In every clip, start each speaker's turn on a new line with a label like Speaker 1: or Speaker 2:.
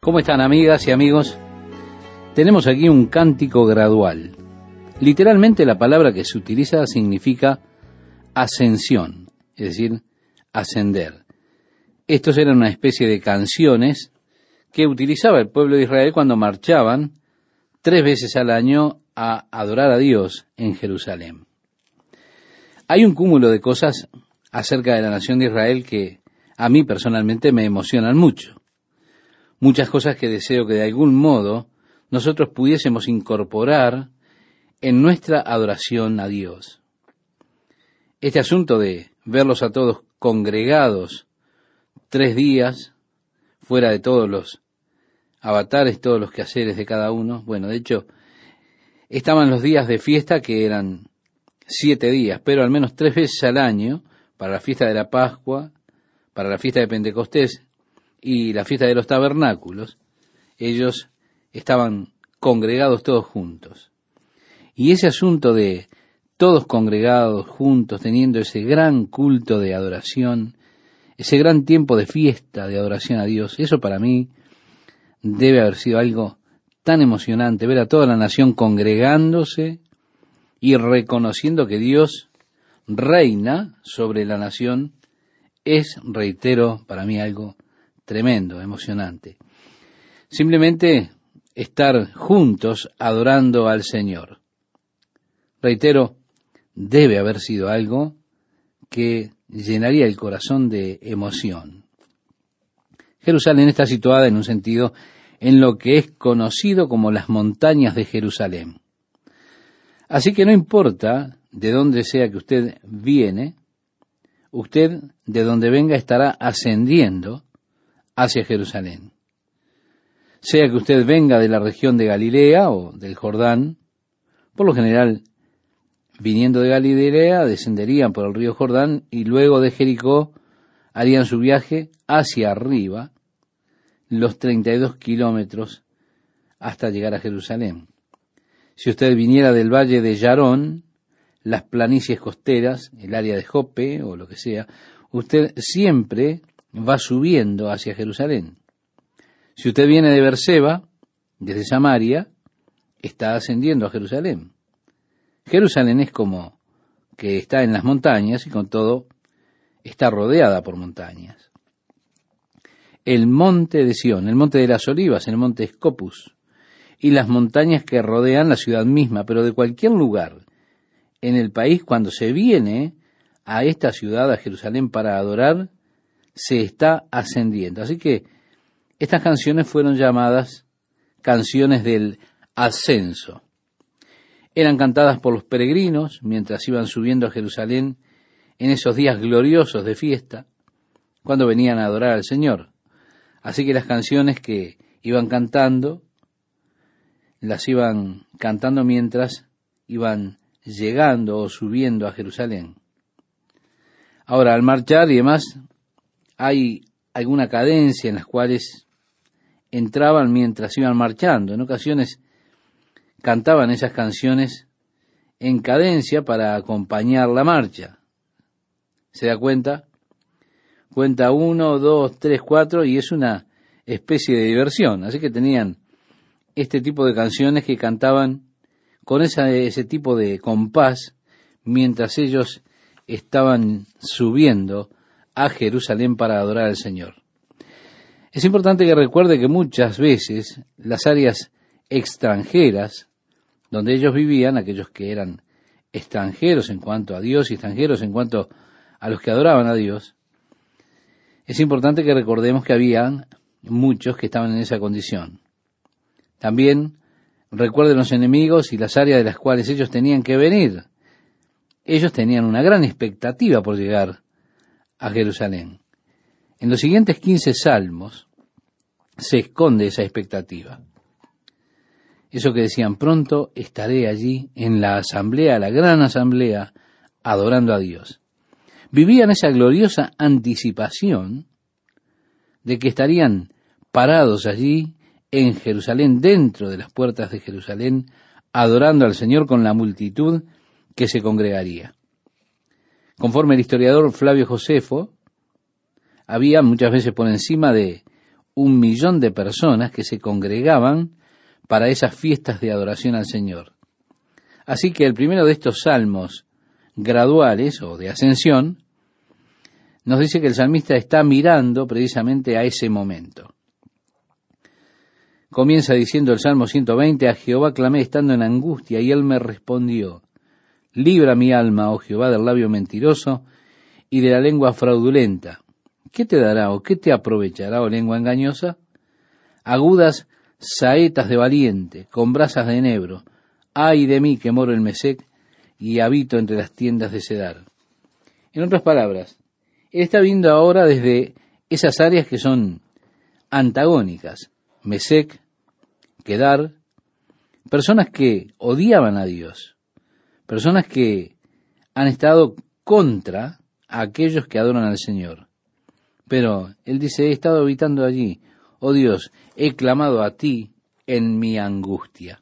Speaker 1: ¿Cómo están, amigas y amigos? Tenemos aquí un cántico gradual. Literalmente la palabra que se utiliza significa ascensión, es decir, ascender. Estos eran una especie de canciones que utilizaba el pueblo de Israel cuando marchaban 3 veces al año a adorar a Dios en Jerusalén. Hay un cúmulo de cosas acerca de la nación de Israel que a mí personalmente me emocionan mucho. Muchas cosas que deseo que de algún modo nosotros pudiésemos incorporar en nuestra adoración a Dios. Este asunto de verlos a todos congregados 3 días, fuera de todos los avatares, todos los quehaceres de cada uno. Bueno, de hecho, estaban los días de fiesta que eran 7 días, pero al menos 3 veces al año, para la fiesta de la Pascua, para la fiesta de Pentecostés y la fiesta de los tabernáculos, ellos estaban congregados todos juntos. Y ese asunto de todos congregados juntos, teniendo ese gran culto de adoración, ese gran tiempo de fiesta de adoración a Dios, eso para mí debe haber sido algo tan emocionante, ver a toda la nación congregándose y reconociendo que Dios reina sobre la nación, es, reitero, para mí algo tremendo, emocionante. Simplemente estar juntos adorando al Señor. Reitero, debe haber sido algo que llenaría el corazón de emoción. Jerusalén está situada en un sentido en lo que es conocido como las montañas de Jerusalén. Así que no importa de dónde sea que usted viene, usted de donde venga estará ascendiendo hacia Jerusalén. Sea que usted venga de la región de Galilea o del Jordán, por lo general, viniendo de Galilea, descenderían por el río Jordán y luego de Jericó harían su viaje hacia arriba, los 32 kilómetros hasta llegar a Jerusalén. Si usted viniera del valle de Yarón, las planicies costeras, el área de Jope o lo que sea, usted siempre va subiendo hacia Jerusalén. Si usted viene de Berseba, desde Samaria, está ascendiendo a Jerusalén. Jerusalén es como que está en las montañas y con todo está rodeada por montañas. El monte de Sión, el monte de las Olivas, el monte Scopus y las montañas que rodean la ciudad misma, pero de cualquier lugar en el país, cuando se viene a esta ciudad, a Jerusalén, para adorar, se está ascendiendo. Así que estas canciones fueron llamadas canciones del ascenso. Eran cantadas por los peregrinos mientras iban subiendo a Jerusalén en esos días gloriosos de fiesta, cuando venían a adorar al Señor. Así que las canciones que iban cantando, las iban cantando mientras iban llegando o subiendo a Jerusalén. Ahora, al marchar y demás, hay alguna cadencia en las cuales entraban mientras iban marchando. En ocasiones cantaban esas canciones en cadencia para acompañar la marcha. ¿Se da cuenta? Cuenta 1, 2, 3, 4 y es una especie de diversión. Así que tenían este tipo de canciones que cantaban con ese tipo de compás mientras ellos estaban subiendo a Jerusalén para adorar al Señor. Es importante que recuerde que muchas veces las áreas extranjeras donde ellos vivían, aquellos que eran extranjeros en cuanto a Dios y extranjeros en cuanto a los que adoraban a Dios, es importante que recordemos que había muchos que estaban en esa condición. También recuerden los enemigos y las áreas de las cuales ellos tenían que venir. Ellos tenían una gran expectativa por llegar a Jerusalén. En los siguientes 15 salmos se esconde esa expectativa. Eso que decían, pronto estaré allí en la asamblea, la gran asamblea, adorando a Dios. Vivían esa gloriosa anticipación de que estarían parados allí en Jerusalén, dentro de las puertas de Jerusalén, adorando al Señor con la multitud que se congregaría. Conforme el historiador Flavio Josefo, había muchas veces por encima de 1,000,000 de personas que se congregaban para esas fiestas de adoración al Señor. Así que el primero de estos salmos graduales o de ascensión nos dice que el salmista está mirando precisamente a ese momento. Comienza diciendo el Salmo 120, a Jehová clamé estando en angustia, y él me respondió. Libra mi alma, oh Jehová, del labio mentiroso y de la lengua fraudulenta. ¿Qué te dará o qué te aprovechará, oh lengua engañosa? Agudas saetas de valiente, con brasas de enebro. Ay de mí que moro en Mesec y habito entre las tiendas de Cedar. En otras palabras, él está viendo ahora desde esas áreas que son antagónicas. Mesec, Kedar, personas que odiaban a Dios, personas que han estado contra a aquellos que adoran al Señor. Pero él dice, he estado habitando allí, oh Dios, he clamado a ti en mi angustia.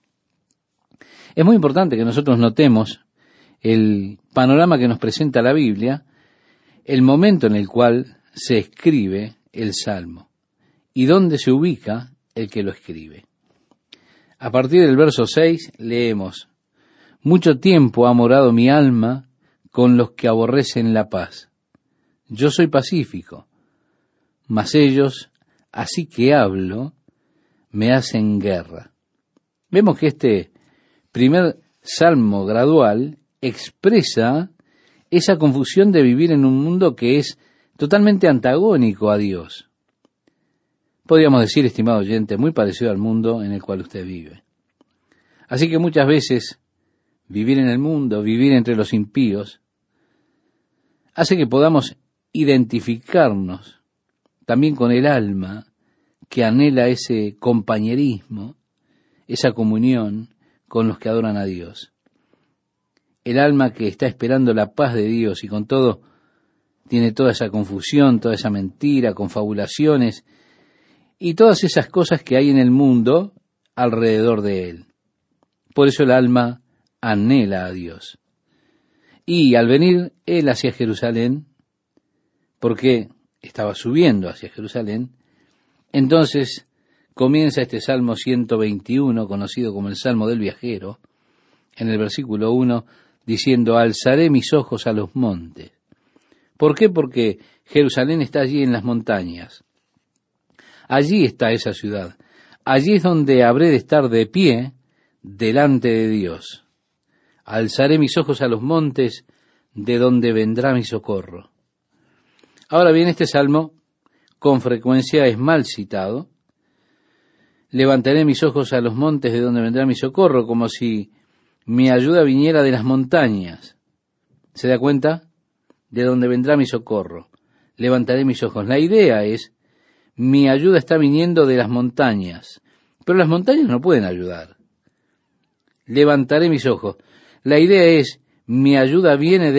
Speaker 1: Es muy importante que nosotros notemos el panorama que nos presenta la Biblia, el momento en el cual se escribe el Salmo y dónde se ubica el que lo escribe. A partir del verso 6 leemos, mucho tiempo ha morado mi alma con los que aborrecen la paz. Yo soy pacífico, mas ellos, así que hablo, me hacen guerra. Vemos que este primer salmo gradual expresa esa confusión de vivir en un mundo que es totalmente antagónico a Dios. Podríamos decir, estimado oyente, muy parecido al mundo en el cual usted vive. Así que muchas veces vivir en el mundo, vivir entre los impíos, hace que podamos identificarnos también con el alma que anhela ese compañerismo, esa comunión con los que adoran a Dios. El alma que está esperando la paz de Dios y con todo tiene toda esa confusión, toda esa mentira, confabulaciones y todas esas cosas que hay en el mundo alrededor de él. Por eso el alma anhela a Dios. Y al venir él hacia Jerusalén, porque estaba subiendo hacia Jerusalén, entonces comienza este Salmo 121, conocido como el Salmo del Viajero, en el versículo 1, diciendo, alzaré mis ojos a los montes. ¿Por qué? Porque Jerusalén está allí en las montañas. Allí está esa ciudad. Allí es donde habré de estar de pie delante de Dios. Alzaré mis ojos a los montes, de donde vendrá mi socorro. Ahora bien, este salmo con frecuencia es mal citado. Levantaré mis ojos a los montes, de donde vendrá mi socorro, como si mi ayuda viniera de las montañas. ¿Se da cuenta? De donde vendrá mi socorro. Levantaré mis ojos. La idea es, mi ayuda está viniendo de las montañas, pero las montañas no pueden ayudar. Levantaré mis ojos. La idea es, mi ayuda viene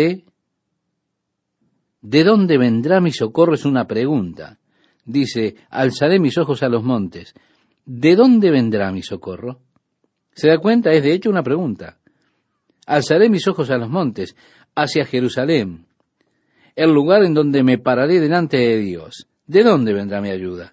Speaker 1: ¿de dónde vendrá mi socorro? Es una pregunta. Dice, alzaré mis ojos a los montes. ¿De dónde vendrá mi socorro? ¿Se da cuenta? Es de hecho una pregunta. Alzaré mis ojos a los montes, hacia Jerusalén, el lugar en donde me pararé delante de Dios. ¿De dónde vendrá mi ayuda?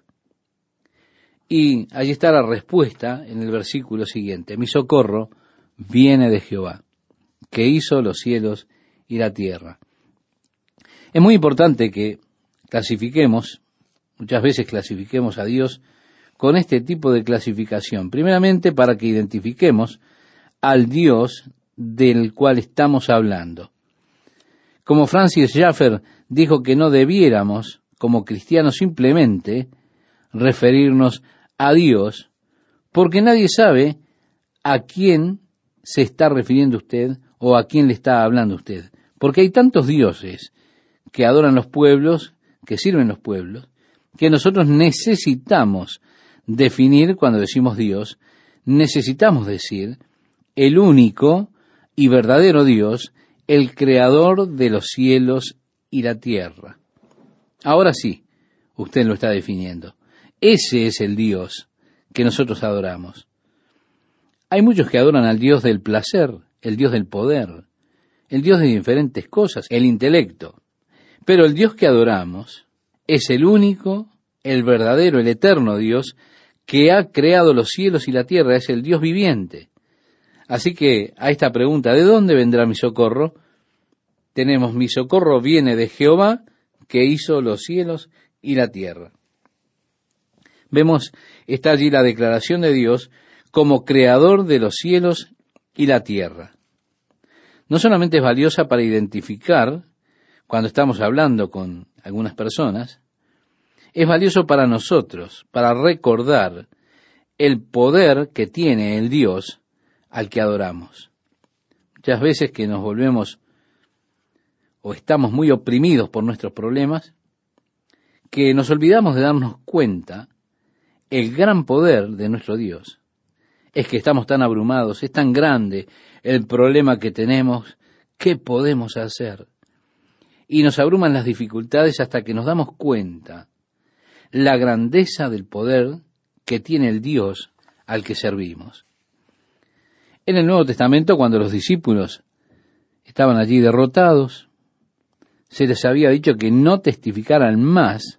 Speaker 1: Y allí está la respuesta en el versículo siguiente. Mi socorro viene de Jehová, que hizo los cielos y la tierra. Es muy importante que muchas veces clasifiquemos a Dios con este tipo de clasificación. Primeramente, para que identifiquemos al Dios del cual estamos hablando. Como Francis Schaeffer dijo que no debiéramos, como cristianos, simplemente referirnos a Dios, porque nadie sabe a quién se está refiriendo usted o a quién le está hablando usted. Porque hay tantos dioses que adoran los pueblos, que sirven los pueblos, que nosotros necesitamos definir cuando decimos Dios, necesitamos decir el único y verdadero Dios, el creador de los cielos y la tierra. Ahora sí, usted lo está definiendo. Ese es el Dios que nosotros adoramos. Hay muchos que adoran al Dios del placer, el Dios del poder, el Dios de diferentes cosas, el intelecto. Pero el Dios que adoramos es el único, el verdadero, el eterno Dios, que ha creado los cielos y la tierra, es el Dios viviente. Así que a esta pregunta, ¿de dónde vendrá mi socorro? Tenemos: mi socorro viene de Jehová, que hizo los cielos y la tierra. Vemos, está allí la declaración de Dios como creador de los cielos y la tierra. No solamente es valiosa para identificar cuando estamos hablando con algunas personas, es valioso para nosotros, para recordar el poder que tiene el Dios al que adoramos. Muchas veces que nos volvemos o estamos muy oprimidos por nuestros problemas, que nos olvidamos de darnos cuenta el gran poder de nuestro Dios. Es que estamos tan abrumados, es tan grande el problema que tenemos, ¿qué podemos hacer? Y nos abruman las dificultades hasta que nos damos cuenta la grandeza del poder que tiene el Dios al que servimos. En el Nuevo Testamento, cuando los discípulos estaban allí derrotados, se les había dicho que no testificaran más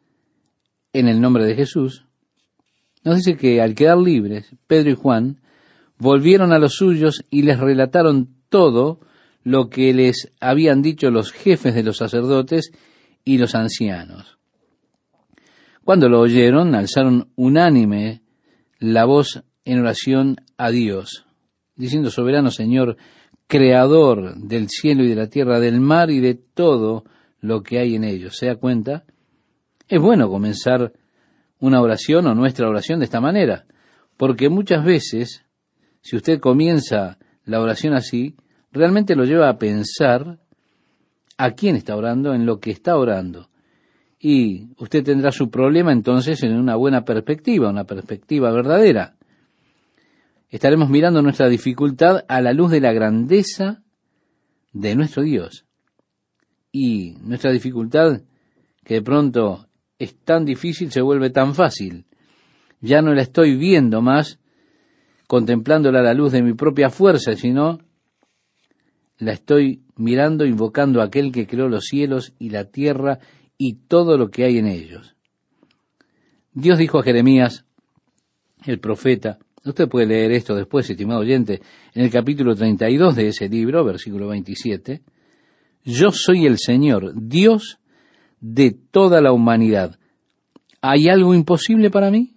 Speaker 1: en el nombre de Jesús. Nos dice que al quedar libres, Pedro y Juan volvieron a los suyos y les relataron todo lo que les habían dicho los jefes de los sacerdotes y los ancianos. Cuando lo oyeron, alzaron unánime la voz en oración a Dios, diciendo: soberano Señor, creador del cielo y de la tierra, del mar y de todo lo que hay en ellos. ¿Se da cuenta? Es bueno comenzar una oración o nuestra oración de esta manera, porque muchas veces, si usted comienza la oración así, realmente lo lleva a pensar a quién está orando, en lo que está orando. Y usted tendrá su problema entonces en una buena perspectiva, una perspectiva verdadera. Estaremos mirando nuestra dificultad a la luz de la grandeza de nuestro Dios. Y nuestra dificultad, que de pronto es tan difícil, se vuelve tan fácil. Ya no la estoy viendo más contemplándola a la luz de mi propia fuerza, sino la estoy mirando, invocando a aquel que creó los cielos y la tierra y todo lo que hay en ellos. Dios dijo a Jeremías, el profeta, usted puede leer esto después, estimado oyente, en el capítulo 32 de ese libro, versículo 27, yo soy el Señor, Dios de toda la humanidad. ¿Hay algo imposible para mí?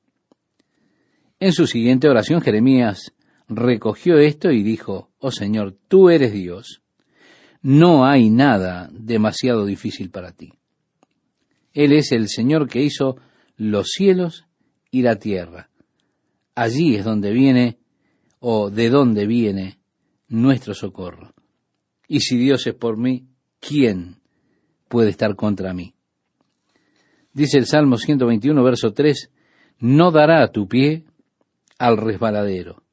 Speaker 1: En su siguiente oración, Jeremías recogió esto y dijo: oh Señor, tú eres Dios. No hay nada demasiado difícil para ti. Él es el Señor que hizo los cielos y la tierra. Allí es donde viene, o de donde viene, nuestro socorro. Y si Dios es por mí, ¿quién puede estar contra mí? Dice el Salmo 121, verso 3, no dará a tu pie al resbaladero.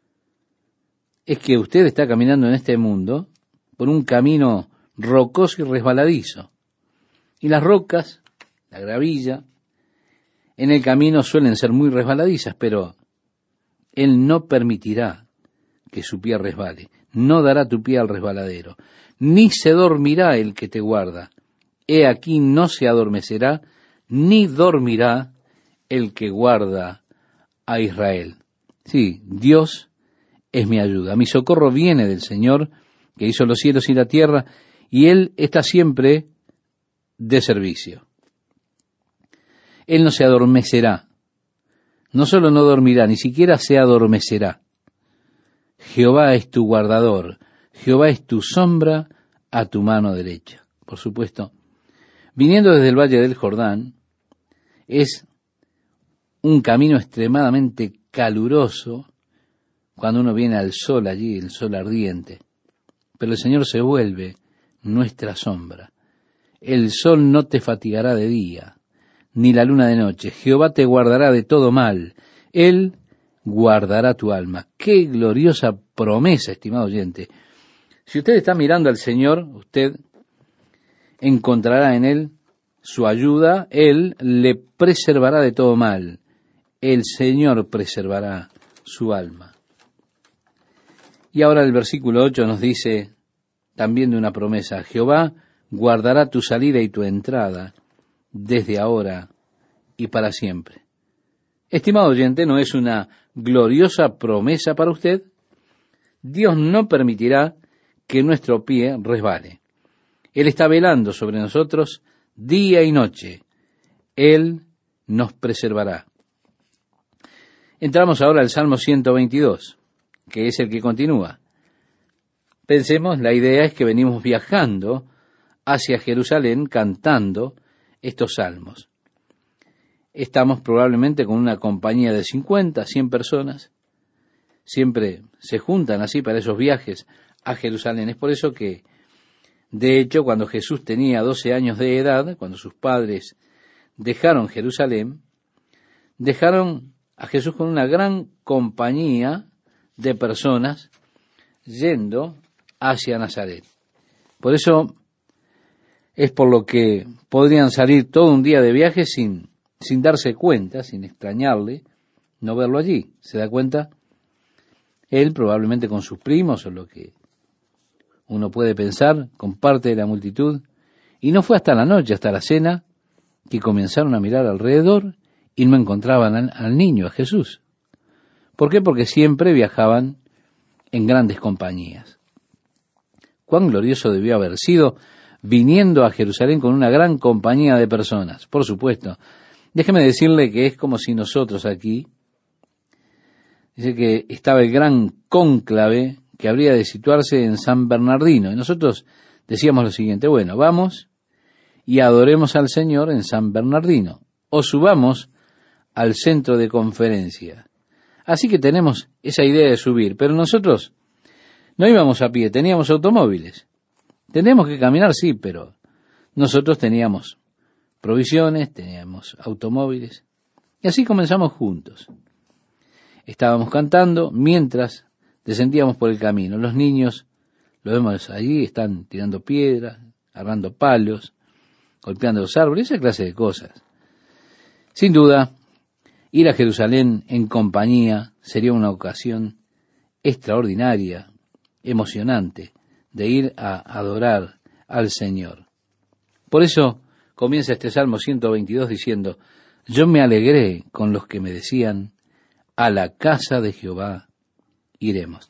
Speaker 1: Es que usted está caminando en este mundo por un camino rocoso y resbaladizo. Y las rocas, la gravilla, en el camino suelen ser muy resbaladizas, pero Él no permitirá que su pie resbale. No dará tu pie al resbaladero. Ni se dormirá el que te guarda. He aquí no se adormecerá, ni dormirá el que guarda a Israel. Sí, Dios es mi ayuda. Mi socorro viene del Señor, que hizo los cielos y la tierra, y Él está siempre de servicio. Él no se adormecerá. No solo no dormirá, ni siquiera se adormecerá. Jehová es tu guardador. Jehová es tu sombra a tu mano derecha. Por supuesto, viniendo desde el Valle del Jordán, es un camino extremadamente caluroso cuando uno viene al sol allí, el sol ardiente. Pero el Señor se vuelve nuestra sombra. El sol no te fatigará de día, ni la luna de noche. Jehová te guardará de todo mal. Él guardará tu alma. Qué gloriosa promesa, estimado oyente. Si usted está mirando al Señor, usted encontrará en Él su ayuda. Él le preservará de todo mal. El Señor preservará su alma. Y ahora el versículo 8 nos dice también de una promesa: Jehová guardará tu salida y tu entrada desde ahora y para siempre. Estimado oyente, ¿no es una gloriosa promesa para usted? Dios no permitirá que nuestro pie resbale. Él está velando sobre nosotros día y noche. Él nos preservará. Entramos ahora al Salmo 122, que es el que continúa. Pensemos, la idea es que venimos viajando hacia Jerusalén cantando estos salmos. Estamos probablemente con una compañía de 50, 100 personas. Siempre se juntan así para esos viajes a Jerusalén. Es por eso que, de hecho, cuando Jesús tenía 12 años de edad, cuando sus padres dejaron Jerusalén, dejaron a Jesús con una gran compañía de personas yendo hacia Nazaret. Por eso es por lo que podrían salir todo un día de viaje sin darse cuenta, sin extrañarle, no verlo allí. ¿Se da cuenta? Él probablemente con sus primos, o lo que uno puede pensar, con parte de la multitud, y no fue hasta la noche, hasta la cena, que comenzaron a mirar alrededor y no encontraban al niño, a Jesús. ¿Por qué? Porque siempre viajaban en grandes compañías. Cuán glorioso debió haber sido viniendo a Jerusalén con una gran compañía de personas. Por supuesto, déjeme decirle que es como si nosotros aquí, dice que estaba el gran cónclave que habría de situarse en San Bernardino. Y nosotros decíamos lo siguiente: bueno, vamos y adoremos al Señor en San Bernardino, o subamos al centro de conferencia. Así que tenemos esa idea de subir, pero nosotros no íbamos a pie, teníamos automóviles. Teníamos que caminar, sí, pero nosotros teníamos provisiones, teníamos automóviles, y así comenzamos juntos. Estábamos cantando mientras descendíamos por el camino. Los niños, los vemos allí, están tirando piedras, agarrando palos, golpeando los árboles, esa clase de cosas. Sin duda, ir a Jerusalén en compañía sería una ocasión extraordinaria, emocionante, de ir a adorar al Señor. Por eso comienza este Salmo 122 diciendo: yo me alegré con los que me decían, a la casa de Jehová iremos.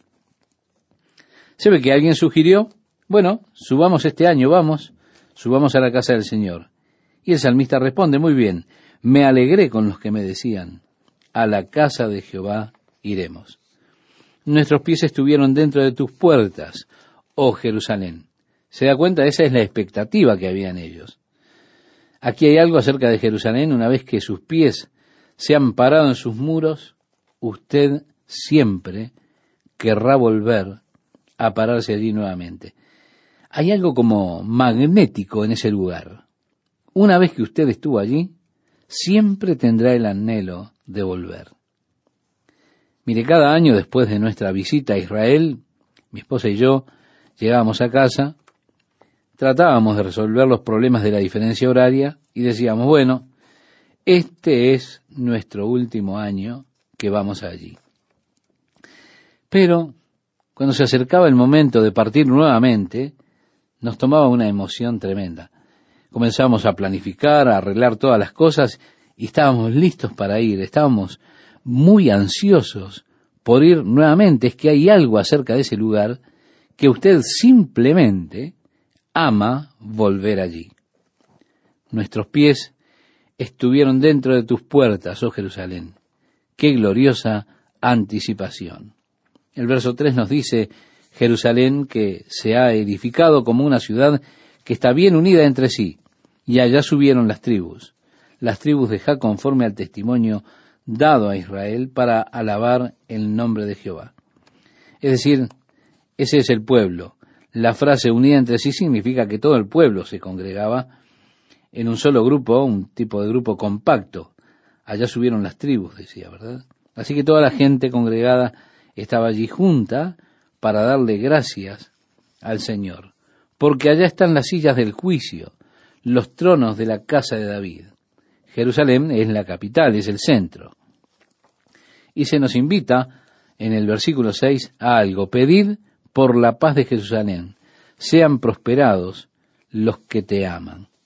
Speaker 1: ¿Se ve que alguien sugirió? Bueno, subamos este año, subamos a la casa del Señor. Y el salmista responde: muy bien, me alegré con los que me decían, a la casa de Jehová iremos. Nuestros pies estuvieron dentro de tus puertas, oh Jerusalén. ¿Se da cuenta? Esa es la expectativa que había en ellos. Aquí hay algo acerca de Jerusalén: una vez que sus pies se han parado en sus muros, usted siempre querrá volver a pararse allí nuevamente. Hay algo como magnético en ese lugar. Una vez que usted estuvo allí, siempre tendrá el anhelo de volver. Mire, cada año después de nuestra visita a Israel, mi esposa y yo llegábamos a casa, tratábamos de resolver los problemas de la diferencia horaria y decíamos: bueno, este es nuestro último año que vamos allí. Pero cuando se acercaba el momento de partir nuevamente, nos tomaba una emoción tremenda. Comenzamos a planificar, a arreglar todas las cosas y estábamos listos para ir. Estábamos muy ansiosos por ir nuevamente. Es que hay algo acerca de ese lugar que usted simplemente ama volver allí. Nuestros pies estuvieron dentro de tus puertas, oh Jerusalén. ¡Qué gloriosa anticipación! El verso 3 nos dice: Jerusalén, que se ha edificado como una ciudad que está bien unida entre sí, y allá subieron las tribus de Jacob, conforme al testimonio dado a Israel, para alabar el nombre de Jehová. Es decir, ese es el pueblo. La frase unida entre sí significa que todo el pueblo se congregaba en un solo grupo, un tipo de grupo compacto. Allá subieron las tribus, decía, ¿verdad? Así que toda la gente congregada estaba allí junta para darle gracias al Señor, porque allá están las sillas del juicio, los tronos de la casa de David. Jerusalén es la capital, es el centro. Y se nos invita en el versículo 6 a algo: pedid por la paz de Jerusalén, sean prosperados los que te aman.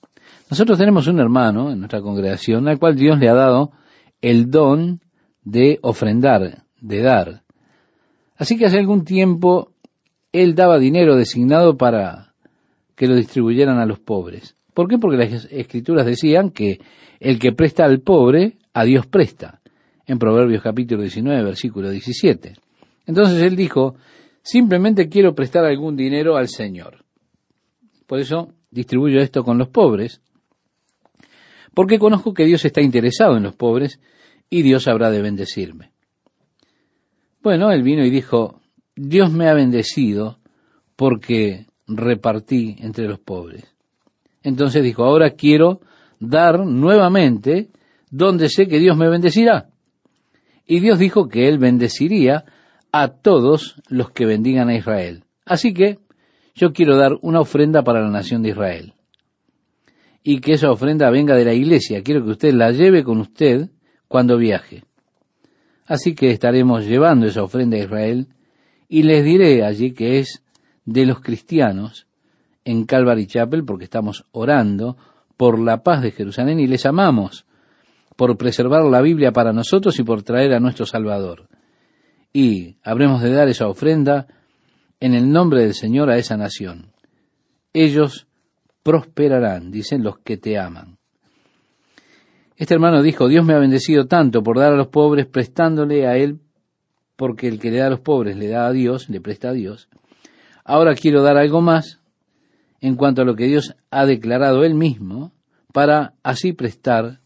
Speaker 1: Nosotros tenemos un hermano en nuestra congregación al cual Dios le ha dado el don de ofrendar, de dar. Así que hace algún tiempo él daba dinero designado para que lo distribuyeran a los pobres. ¿Por qué? Porque las Escrituras decían que el que presta al pobre, a Dios presta, en Proverbios capítulo 19, versículo 17. Entonces él dijo, simplemente quiero prestar algún dinero al Señor. Por eso distribuyo esto con los pobres, porque conozco que Dios está interesado en los pobres y Dios habrá de bendecirme. Bueno, él vino y dijo, Dios me ha bendecido porque repartí entre los pobres. Entonces dijo, ahora quiero dar nuevamente donde sé que Dios me bendecirá. Y Dios dijo que Él bendeciría a todos los que bendigan a Israel. Así que yo quiero dar una ofrenda para la nación de Israel. Y que esa ofrenda venga de la iglesia. Quiero que usted la lleve con usted cuando viaje. Así que estaremos llevando esa ofrenda a Israel y les diré allí que es de los cristianos en Calvary Chapel, porque estamos orando por la paz de Jerusalén y les amamos por preservar la Biblia para nosotros y por traer a nuestro Salvador. Y habremos de dar esa ofrenda en el nombre del Señor a esa nación. Ellos prosperarán, dicen los que te aman. Este hermano dijo, Dios me ha bendecido tanto por dar a los pobres prestándole a Él, porque el que le da a los pobres le da a Dios, le presta a Dios. Ahora quiero dar algo más en cuanto a lo que Dios ha declarado Él mismo, para así prestar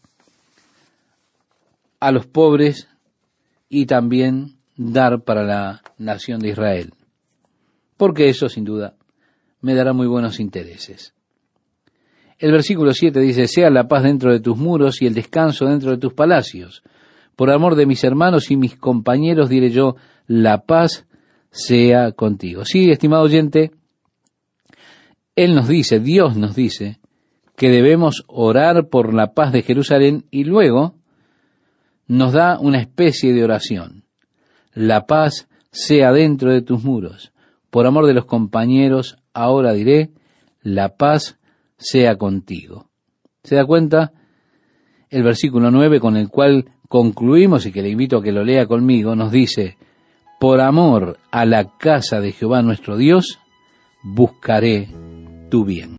Speaker 1: a los pobres y también dar para la nación de Israel. Porque eso, sin duda, me dará muy buenos intereses. El versículo 7 dice, sea la paz dentro de tus muros y el descanso dentro de tus palacios. Por amor de mis hermanos y mis compañeros diré yo, la paz sea contigo. Sí, estimado oyente, Él nos dice, Dios nos dice, que debemos orar por la paz de Jerusalén y luego nos da una especie de oración. La paz sea dentro de tus muros. Por amor de los compañeros, ahora diré, la paz sea contigo. ¿Se da cuenta? El versículo 9 con el cual concluimos y que le invito a que lo lea conmigo, nos dice, por amor a la casa de Jehová nuestro Dios, buscaré tu bien.